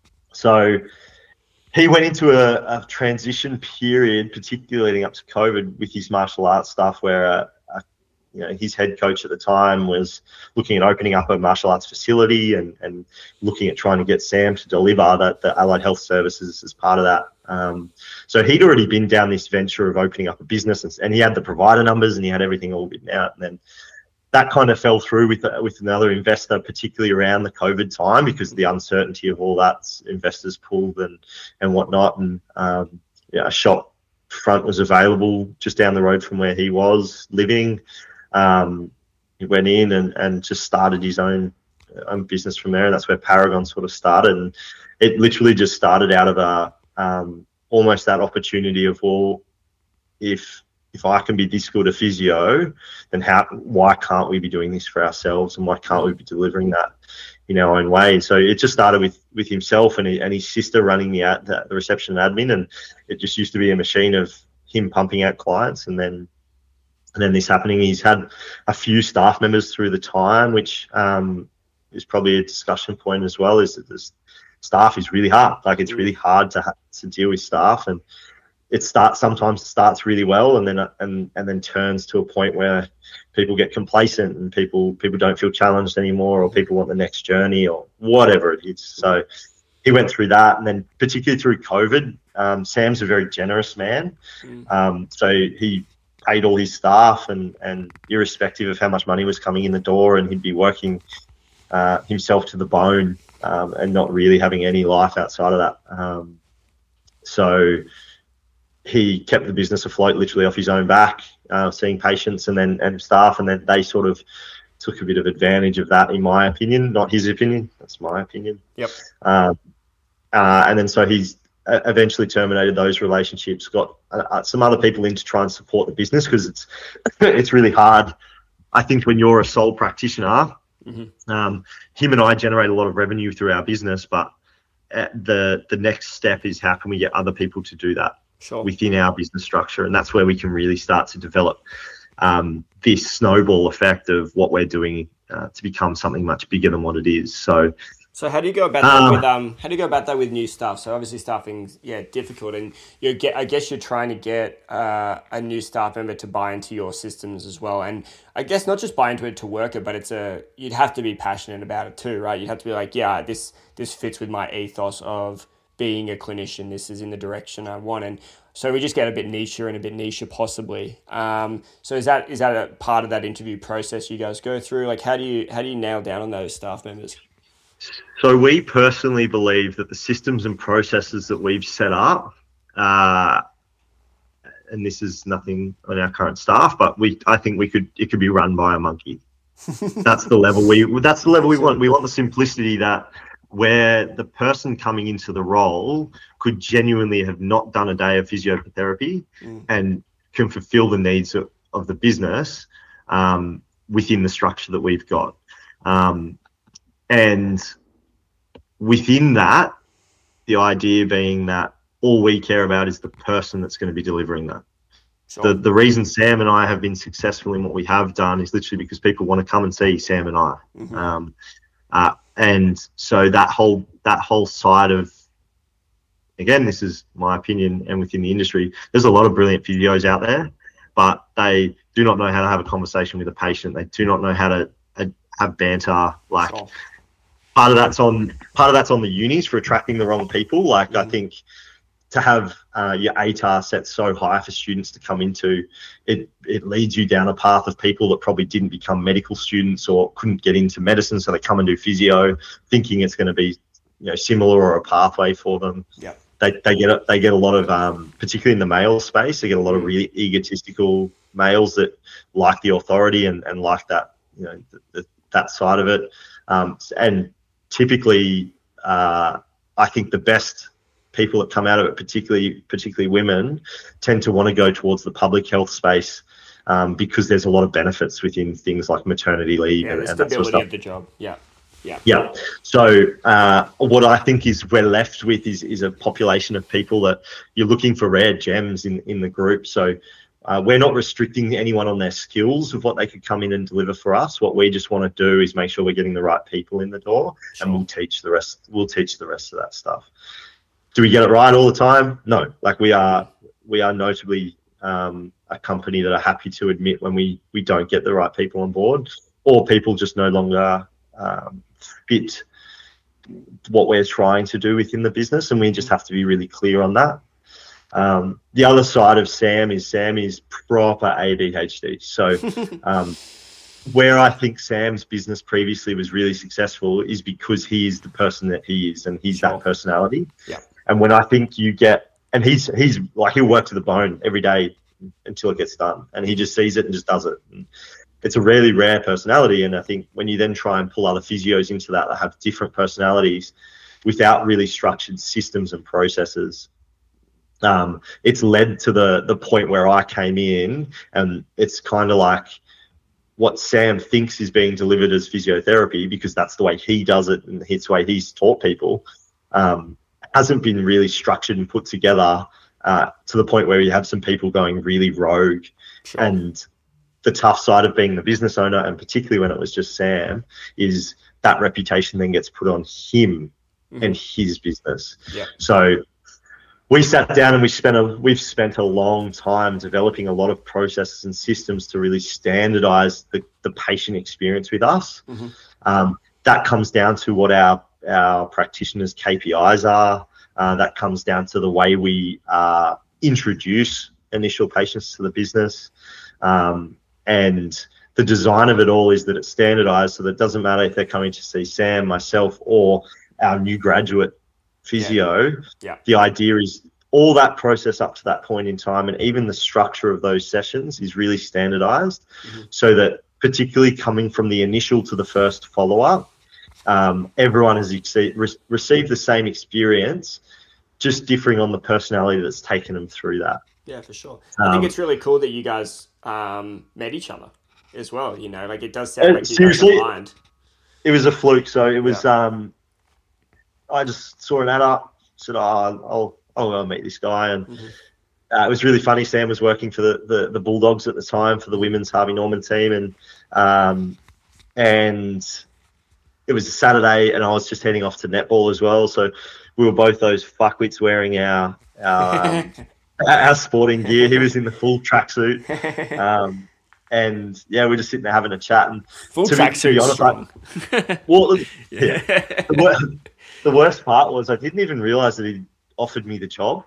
So he went into a, a transition period, particularly leading up to COVID, with his martial arts stuff, where uh, uh, you know, his head coach at the time was looking at opening up a martial arts facility and, and looking at trying to get Sam to deliver that the allied health services as part of that. Um, so he'd already been down this venture of opening up a business, and, and he had the provider numbers and he had everything all written out. And then that kind of fell through with with another investor, particularly around the COVID time, because of the uncertainty of all that, investors pulled and and whatnot. And um, yeah, a shop front was available just down the road from where he was living. Um, he went in and, and just started his own own business from there, and that's where Paragon sort of started. And it literally just started out of a um, almost that opportunity of, well, if if I can be this good a physio, then how, why can't we be doing this for ourselves, and why can't we be delivering that in our own way? And so it just started with, with himself and, he, and his sister running the, ad, the reception and admin, and it just used to be a machine of him pumping out clients, and then and then this happening. He's had a few staff members through the time, which um, is probably a discussion point as well, is that this staff is really hard. Like, it's really hard to ha- to deal with staff, and it starts sometimes it starts really well, and then and and then turns to a point where people get complacent and people people don't feel challenged anymore, or people want the next journey or whatever it is. So he went through that, and then particularly through COVID, um, Sam's a very generous man. Um, so he paid all his staff, and and irrespective of how much money was coming in the door, and he'd be working uh, himself to the bone um, and not really having any life outside of that. Um, so. He kept the business afloat literally off his own back, uh, seeing patients and then and staff, and then they sort of took a bit of advantage of that, in my opinion, not his opinion. That's my opinion. Yep. Um, uh, and then so he's eventually terminated those relationships, got uh, some other people in to try and support the business, because it's it's really hard. I think when you're a sole practitioner, mm-hmm. um, him and I generate a lot of revenue through our business, but the the next step is, how can we get other people to do that? Sure. Within our business structure, and that's where we can really start to develop um, this snowball effect of what we're doing uh, to become something much bigger than what it is. So, so how do you go about that uh, with um? How do you go about that with new staff? So obviously staffing's yeah difficult, and you get I guess you're trying to get uh, a new staff member to buy into your systems as well, and I guess not just buy into it to work it, but it's a you'd have to be passionate about it too, right? You'd have to be like, yeah, this this fits with my ethos of being a clinician. This is in the direction I want. And so we just get a bit nicher and a bit nicher possibly. Um, so is that is that a part of that interview process you guys go through? Like, how do you how do you nail down on those staff members? So we personally believe that the systems and processes that we've set up, uh, and this is nothing on our current staff, but we I think we could it could be run by a monkey. That's the level we that's the level we want. We want the simplicity that where the person coming into the role could genuinely have not done a day of physiotherapy mm. and can fulfill the needs of, of the business um, within the structure that we've got. Um, and within that, the idea being that all we care about is the person that's going to be delivering that. Sure. The the reason Sam and I have been successful in what we have done is literally because people want to come and see Sam and I. Mm-hmm. Um, uh, and so that whole that whole side of, again, this is my opinion, and within the industry, there's a lot of brilliant physios out there, but they do not know how to have a conversation with a patient. They do not know how to uh, have banter. Like Sure. part of that's on part of that's on the unis for attracting the wrong people. Like mm-hmm. I think to have uh, your A T A R set so high for students to come into, it it leads you down a path of people that probably didn't become medical students or couldn't get into medicine, so they come and do physio, thinking it's going to be, you know, similar or a pathway for them. Yeah. They they get a, they get a lot of, um, particularly in the male space, they get a lot of really egotistical males that like the authority and, and like that, you know, the, the, that side of it. Um, and typically, uh, I think the best people that come out of it, particularly particularly women, tend to want to go towards the public health space um, because there's a lot of benefits within things like maternity leave yeah, and, the and that sort of stability stuff. of the job. Yeah. Yeah. Yeah. So uh, what I think is we're left with is is a population of people that you're looking for rare gems in, in the group. So uh, we're not restricting anyone on their skills of what they could come in and deliver for us. What we just want to do is make sure we're getting the right people in the door, sure. and we'll teach the rest. We'll teach the rest of that stuff. Do we get it right all the time? No. Like we are we are notably um, a company that are happy to admit when we we don't get the right people on board, or people just no longer um, fit what we're trying to do within the business, and we just have to be really clear on that. Um, the other side of Sam is Sam is proper A D H D. So um, where I think Sam's business previously was really successful is because he is the person that he is, and he's sure. that personality. Yeah. And when I think you get, and he's he's like he'll work to the bone every day until it gets done, and he just sees it and just does it. And it's a really rare personality, and I think when you then try and pull other physios into that that have different personalities without really structured systems and processes, um, it's led to the the point where I came in, and it's kind of like what Sam thinks is being delivered as physiotherapy, because that's the way he does it and it's the way he's taught people, um, hasn't been really structured and put together uh, to the point where you have some people going really rogue. Sure. And the tough side of being the business owner, and particularly when it was just Sam, is that reputation then gets put on him mm-hmm. and his business. Yeah. So we sat down and we spent a we've spent a long time developing a lot of processes and systems to really standardize the, the patient experience with us. Mm-hmm. Um, that comes down to what our our practitioners' K P Is are. Uh, that comes down to the way we uh, introduce initial patients to the business. Um, and the design of it all is that it's standardized, so that it doesn't matter if they're coming to see Sam, myself, or our new graduate physio. Yeah. Yeah. The idea is all that process up to that point in time, and even the structure of those sessions is really standardized, mm-hmm. so that particularly coming from the initial to the first follow-up, um, everyone has ex- re- received the same experience, just differing on the personality that's taken them through that. Yeah, for sure. I think it's really cool that you guys um, met each other as well. You know, like it does sound like you guys are aligned. It was a fluke. So it was, yeah. um, I just saw an ad up, said, oh, I'll, I'll go and meet this guy. And mm-hmm. uh, it was really funny. Sam was working for the, the, the Bulldogs at the time for the women's Harvey Norman team. And, um, and it was a Saturday and I was just heading off to netball as well. So we were both those fuckwits wearing our, our, um, our sporting gear. He was in the full tracksuit. Um, and yeah, we we're just sitting there having a chat. And full tracksuit strong. Like, well, yeah. yeah. The, wor- the worst part was I didn't even realize that he offered me the job.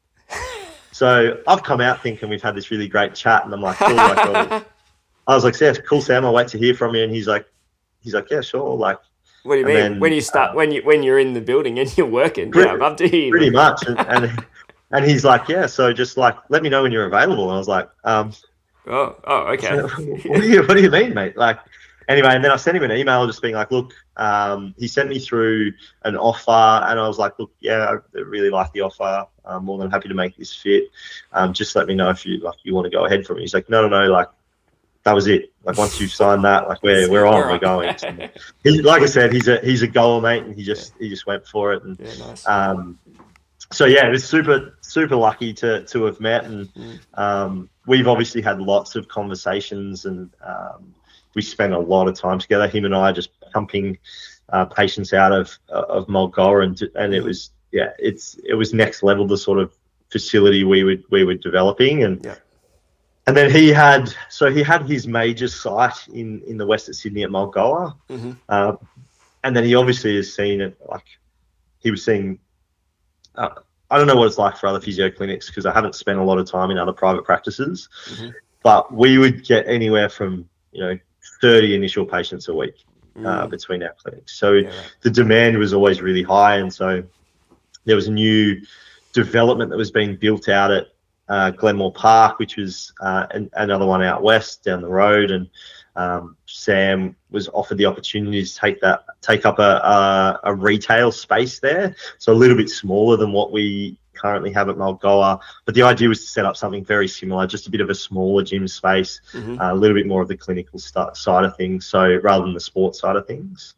So I've come out thinking we've had this really great chat, and I'm like, cool. Like, well, I was like, yeah, cool, Sam. I'll wait to hear from you. And he's like, he's like, yeah, sure. Like, what do you mean? Then, when you start, uh, when you when you're in the building and you're working, pretty, yeah, I'm up to hear. Pretty much. And, and and he's like, yeah, so just like let me know when you're available. And I was like, um, oh, oh, okay. what do you what do you mean, mate? Like, anyway, and then I sent him an email just being like, look, um, he sent me through an offer, and I was like, look, yeah, I really like the offer. I'm more than happy to make this fit. Um, just let me know if you like you want to go ahead for me. He's like, no, no, no, like. That was it. Like once you've signed that, like we're we're on, we're going. So, he, like I said, he's a he's a goer, mate, and he just yeah. he just went for it. And yeah, nice. um, so yeah, it was super super lucky to to have met, and um, we've obviously had lots of conversations, and um, we spent a lot of time together. Him and I just pumping uh, patients out of of Mulgoa, and and it was yeah, it's it was next level, the sort of facility we would we were developing, and yeah. and then he had so he had his major site in in the west of Sydney at Mulgoa, Mm-hmm. uh, and then he obviously has seen it, like he was seeing. Uh, I don't know what it's like for other physio clinics because I haven't spent a lot of time in other private practices, Mm-hmm. but we would get anywhere from, you know, thirty initial patients a week uh, Mm. between our clinics. So Yeah, right. the demand was always really high. And so there was a new development that was being built out at uh, Glenmore Park, which was uh, an, another one out west down the road. And um, Sam was offered the opportunity to take that, take up a, a, a retail space there. So a little bit smaller than what we currently have at Mulgoa. But the idea was to set up something very similar, just a bit of a smaller gym space, Mm-hmm. uh, a little bit more of the clinical st- side of things. So rather than the sports side of things.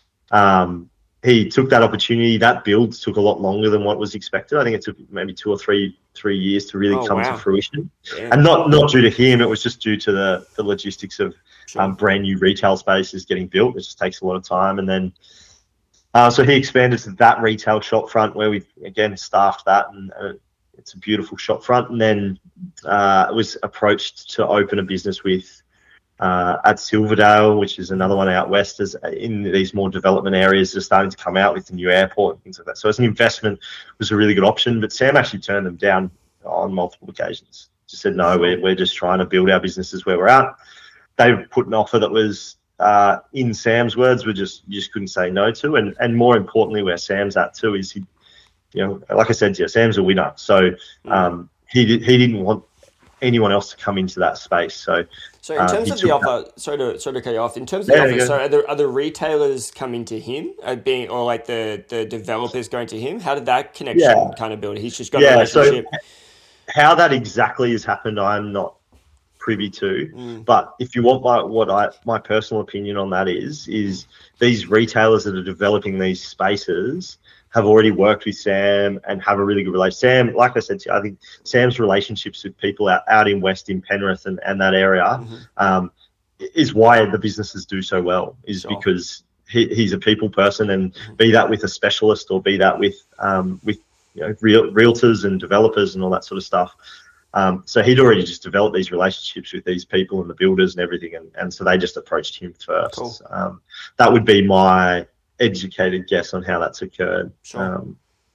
Um, he took that opportunity. That build took a lot longer than what was expected. I think it took maybe two or three three years to really Oh, come wow. to fruition. Yeah. And not not due to him, it was just due to the, the logistics of Sure. um, brand new retail spaces getting built. It just takes a lot of time. And then, uh, so he expanded to that retail shop front where we again staffed that, and uh, it's a beautiful shop front. And then uh, was approached to open a business with uh, at Silverdale, which is another one out west, as in these more development areas are starting to come out with the new airport and things like that. So as an investment, it was a really good option. But Sam actually turned them down on multiple occasions. Just said no, we're we're just trying to build our businesses where we're at. They put an offer that was, uh, in Sam's words, we just you just couldn't say no to. And and more importantly, where Sam's at too is he, you know, like I said to you, Sam's a winner. So um, he did, he didn't want anyone else to come into that space. So So in um, terms he of the took offer, sorry to sorry to cut you off. In terms of Yeah, the offer, yeah. so are the are the retailers coming to him, uh, being or like the the developers going to him? How did that connection Yeah. kind of build? He's just got a Yeah, so- relationship. how that exactly has happened, I'm not privy to. Mm. But if you want my what I my personal opinion on that is is these retailers that are developing these spaces have already worked with Sam and have a really good relationship. Sam, like I said to you, I think Sam's relationships with people out, out in West, in Penrith and, and that area, Mm-hmm. um, is why the businesses do so well, is Sure. because he, he's a people person, and be that with a specialist or be that with um, with you know real, realtors and developers and all that sort of stuff. Um, so he'd already just developed these relationships with these people and the builders and everything, and, and so they just approached him first. Cool. Um, that would be my educated guess on how that's occurred. Sure. Um,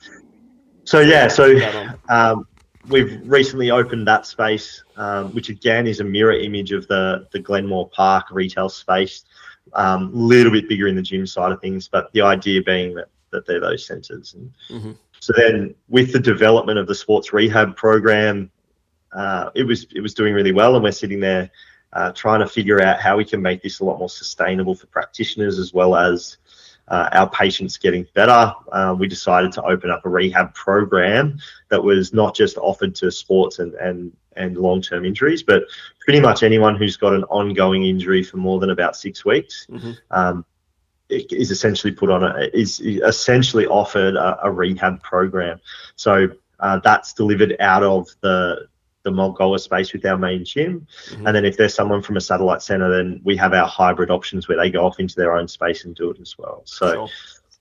so yeah, so Right on. um, we've recently opened that space, um, which again is a mirror image of the the Glenmore Park retail space. A um, little bit bigger in the gym side of things, but the idea being that that they're those centres. And Mm-hmm. so then, with the development of the sports rehab program, uh, it was it was doing really well, and we're sitting there uh, trying to figure out how we can make this a lot more sustainable for practitioners as well as uh, our patients getting better. Uh, we decided to open up a rehab program that was not just offered to sports and and and long-term injuries, but pretty much anyone who's got an ongoing injury for more than about six weeks. Mm-hmm. Um, it is essentially put on a is essentially offered a, a rehab program. So uh, that's delivered out of the the Mulgoa space with our main gym. Mm-hmm. And then if there's someone from a satellite center, then we have our hybrid options where they go off into their own space and do it as well. So Sure.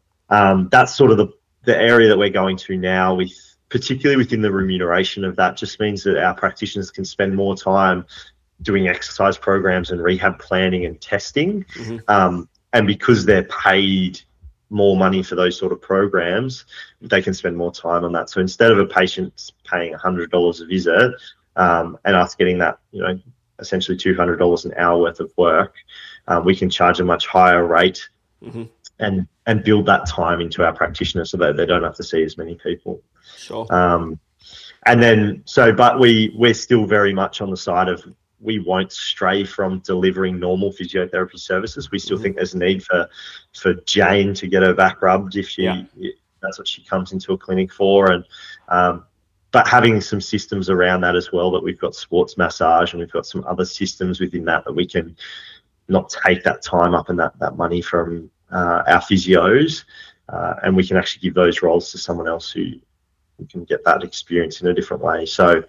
um, that's sort of the, the area that we're going to now, with particularly within the remuneration of that, just means that our practitioners can spend more time doing exercise programs and rehab planning and testing. Mm-hmm. Um, and because they're paid more money for those sort of programs, they can spend more time on that. So instead of a patient paying one hundred dollars a visit um, and us getting that, you know, essentially two hundred dollars an hour worth of work, uh, we can charge a much higher rate Mm-hmm. and and build that time into our practitioners so that they don't have to see as many people. Sure. Um, and then, so, but we, we're still very much on the side of, we won't stray from delivering normal physiotherapy services. We still Mm-hmm. think there's a need for, for Jane to get her back rubbed if she, Yeah. if that's what she comes into a clinic for. And, um, but having some systems around that as well, that we've got sports massage and we've got some other systems within that, that we can not take that time up and that, that money from uh, our physios, uh, and we can actually give those roles to someone else who you can get that experience in a different way. So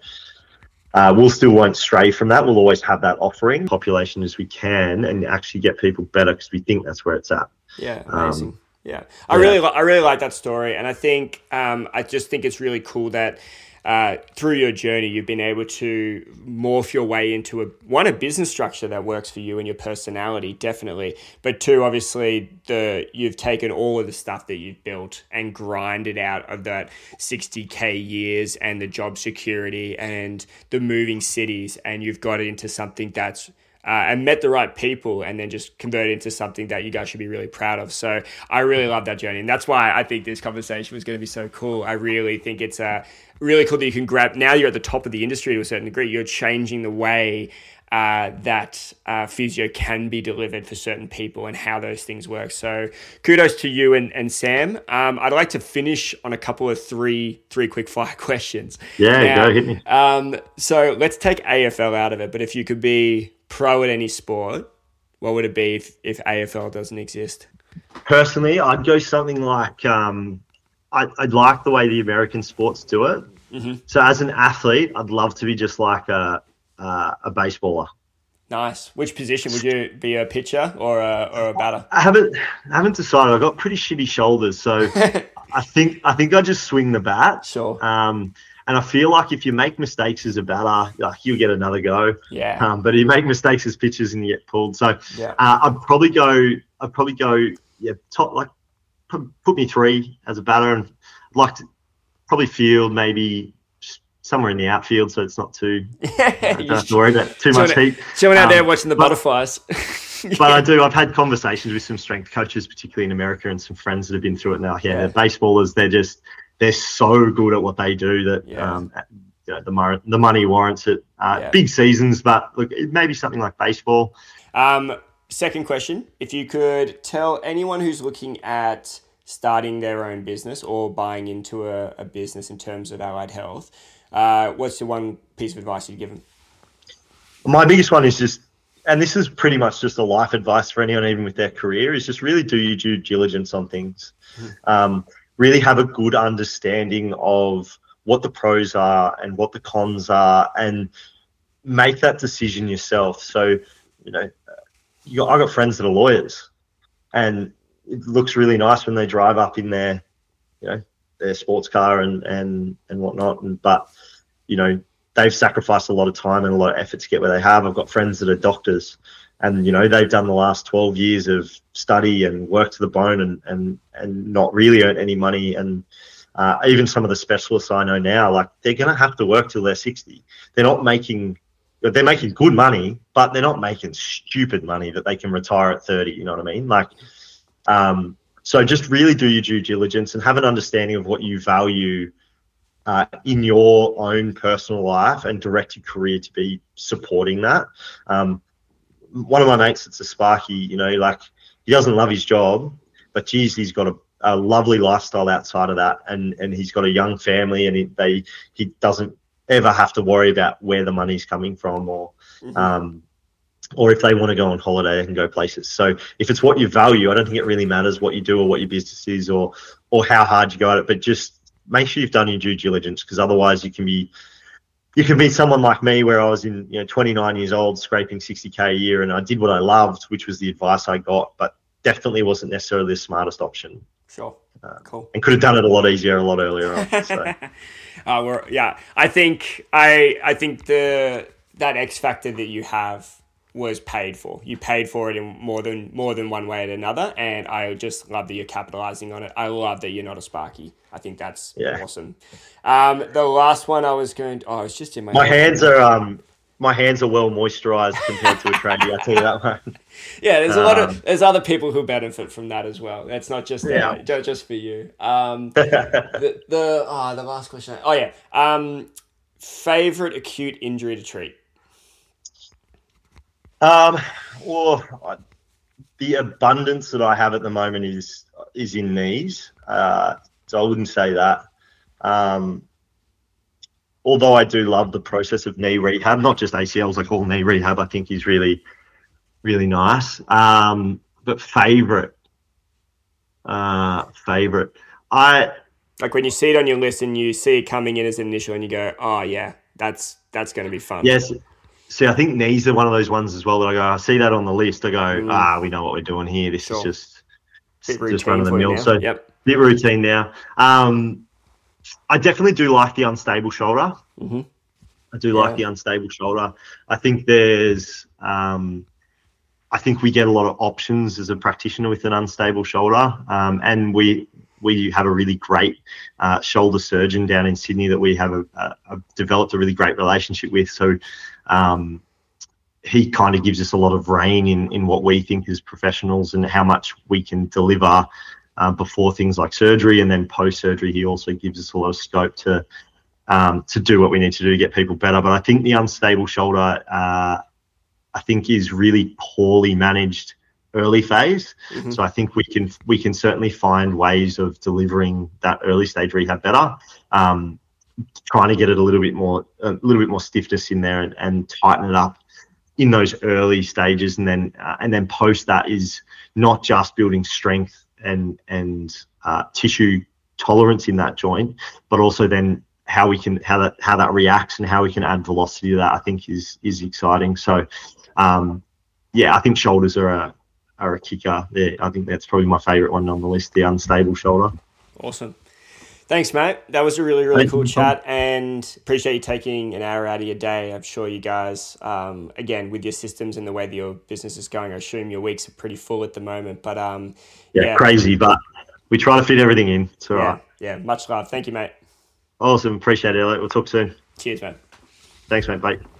uh, we'll still won't stray from that. We'll always have that offering population as we can and actually get people better because we think that's where it's at. Yeah, amazing. Um, yeah, I yeah. really, li- I really like that story, and I think, um, I just think it's really cool that uh, through your journey, you've been able to morph your way into a one a business structure that works for you and your personality, definitely. But two, obviously, the you've taken all of the stuff that you've built and grinded out of that sixty K years and the job security and the moving cities, and you've got it into something that's Uh, and met the right people and then just converted into something that you guys should be really proud of. So I really love that journey. And that's why I think this conversation was going to be so cool. I really think it's uh, really cool that you can grab, now you're at the top of the industry to a certain degree, you're changing the way uh, that uh, physio can be delivered for certain people and how those things work. So kudos to you and, and Sam. Um, I'd like to finish on a couple of three, three quick fire questions. Yeah, now, go hit me. Um, so let's take A F L out of it, but if you could be pro at any sport, what would it be if, if A F L doesn't exist? Personally, I'd go something like, um, I, I'd like the way the American sports do it. Mm-hmm. So as an athlete, I'd love to be just like a, a, a baseballer. Nice. Which position would you be, a pitcher or a, or a batter? I haven't, I haven't decided. I've got pretty shitty shoulders. So I think, I think I just swing the bat. Sure. Um, And I feel like if you make mistakes as a batter, like you'll get another go. Yeah. Um, but you make mistakes as pitchers and you get pulled. So yeah. uh, I'd probably go. I'd probably go. Yeah, top like put me three as a batter, and I'd like to probably field maybe somewhere in the outfield, so it's not too. Yeah, uh, don't have to worry about too much heat. Someone out um, there watching the but, butterflies. But I do. I've had conversations with some strength coaches, particularly in America, and some friends that have been through it now. Yeah, Yeah. they're baseballers. They're just. They're so good at what they do that Yeah. um, you know, the, mo- the money warrants it. Uh, Yeah. Big seasons, but look, it may be something like baseball. Um, second question, if you could tell anyone who's looking at starting their own business or buying into a, a business in terms of allied health, uh, what's the one piece of advice you'd give them? My biggest one is just, and this is pretty much just a life advice for anyone, even with their career, is just really do your due diligence on things. Mm-hmm. Um, really have a good understanding of what the pros are and what the cons are and make that decision yourself. So, you know, you got, I got friends that are lawyers and it looks really nice when they drive up in their, you know, their sports car and, and, and whatnot. And, but, you know, they've sacrificed a lot of time and a lot of effort to get where they have. I've got friends that are doctors and, you know, they've done the last twelve years of study and work to the bone and, and, and not really earn any money. And uh, even some of the specialists I know now, like they're going to have to work till they're sixty. They're not making, they're making good money, but they're not making stupid money that they can retire at thirty. You know what I mean? Like, um, so just really do your due diligence and have an understanding of what you value uh, in your own personal life and direct your career to be supporting that. Um, one of my mates that's a Sparky, you know, like he doesn't love his job, but geez, he's got a, a lovely lifestyle outside of that. And, and he's got a young family and he, they, he doesn't ever have to worry about where the money's coming from or, mm-hmm. um, or if they want to go on holiday, they can go places. So if it's what you value, I don't think it really matters what you do or what your business is or, or how hard you go at it, but just make sure you've done your due diligence because otherwise you can be, You can be someone like me where I was in, you know, twenty-nine years old, scraping sixty K a year, and I did what I loved, which was the advice I got, but definitely wasn't necessarily the smartest option. Sure. Uh, cool. And could have done it a lot easier, a lot earlier on. So. uh, we're, yeah, I think I I think the that X factor that you have was paid for. You paid for it in more than more than one way or another, and I just love that you're capitalizing on it. I love that you're not a Sparky. I think that's yeah. awesome. Um, the last one I was going to, oh, it's just in my My hands are um my hands are well moisturized compared to a tradie, I'll tell you that one. Yeah, there's a um, lot of there's other people who benefit from that as well. That's not just yeah. uh, just for you. Um, the the oh, the last question. Oh yeah. Um, favorite acute injury to treat. Um, well, the abundance that I have at the moment is is in knees. Uh, so I wouldn't say that. Um, although I do love the process of knee rehab, not just A C Ls, like all knee rehab, I think is really, really nice. Um, but favorite, uh, favorite, I Like when you see it on your list and you see it coming in as an initial and you go, oh yeah, that's that's going to be fun. Yes. See, I think knees are one of those ones as well that I go, I see that on the list. I go, Mm. ah, we know what we're doing here. This Sure. is just, Bit just routine run of the for you mill. now. So Yep. bit routine now. Um, I definitely do like the unstable shoulder. Mm-hmm. I do Yeah. like the unstable shoulder. I think there's, um, I think we get a lot of options as a practitioner with an unstable shoulder, um, and we we have a really great uh, shoulder surgeon down in Sydney that we have a, a, a developed a really great relationship with. So um, he kind of gives us a lot of rein in in what we think as professionals and how much we can deliver uh, before things like surgery, and then post surgery. He also gives us a lot of scope to um, to do what we need to do to get people better. But I think the unstable shoulder, uh, I think, is really poorly managed early phase. Mm-hmm. So I think we can we can certainly find ways of delivering that early stage rehab better. Um, trying to get it a little bit more a little bit more stiffness in there and, and tighten it up in those early stages, and then uh, and then post that is not just building strength and and uh, tissue tolerance in that joint, but also then how we can how that how that reacts and how we can add velocity to that, I think is is exciting. So um, yeah, I think shoulders are a are a kicker. Yeah, I think that's probably my favourite one on the list, the unstable shoulder. Awesome. Thanks, mate. That was a really, really Thanks, cool Tom. chat, and appreciate you taking an hour out of your day. I'm sure you guys, um, again, with your systems and the way that your business is going, I assume your weeks are pretty full at the moment. But um, Yeah, yeah, crazy, but we try to fit everything in. It's all yeah, right. yeah. Much love. Thank you, mate. Awesome. Appreciate it, Elliot. We'll talk soon. Cheers, mate. Thanks, mate. Bye.